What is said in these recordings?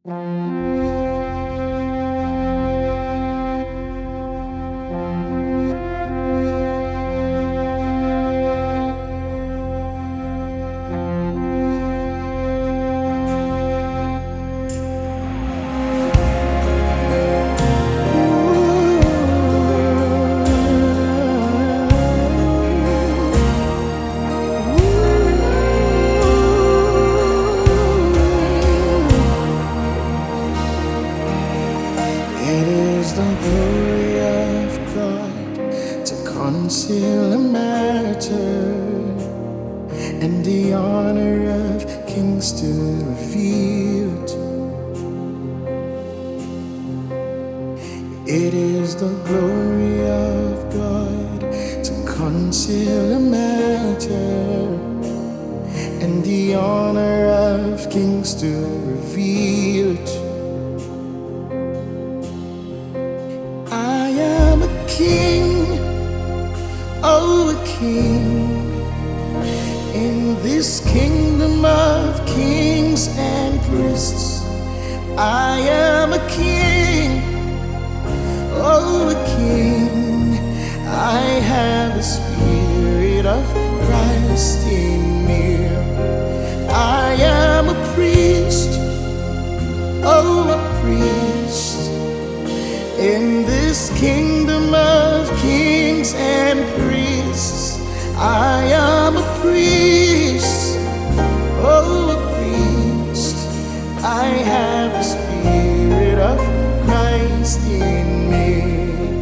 It is the glory of God to conceal a matter, and the honor of kings to reveal it. It is the glory of God to conceal a matter, and the honor of kings to reveal it. I am a king, oh a king, in this kingdom of kings and priests. I am a king, oh a king. I have the Spirit of Christ in me. I am a priest, oh a priest, in this kingdom of kings and priests. I am a priest, oh a priest. I have the Spirit of Christ in me.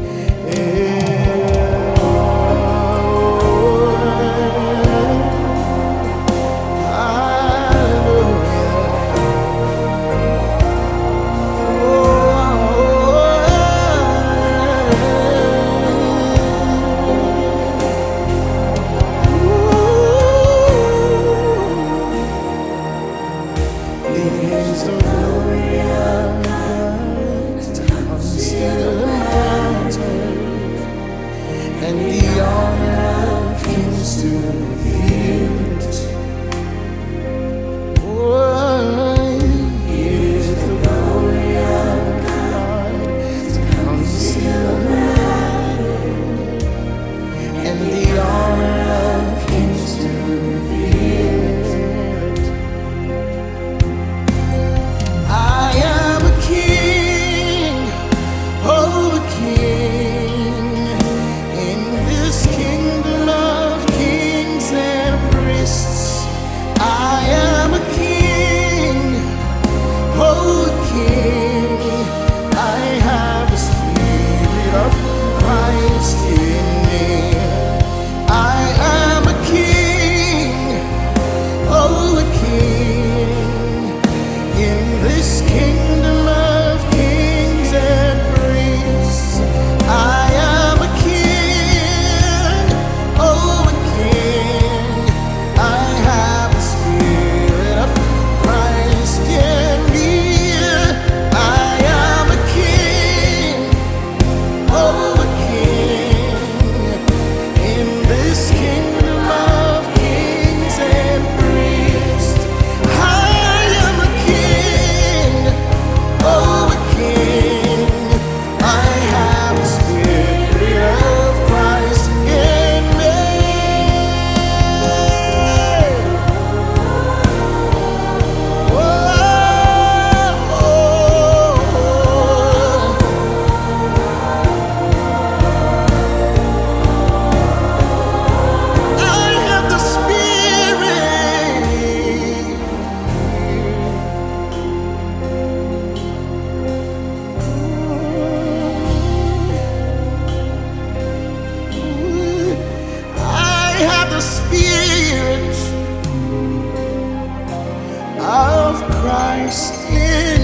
And the honor of kings to reveal it. Oh, here's the glory of God to conceal the matter, and the honor of kings to reveal it. I am a king, oh a king, the Spirit of Christ in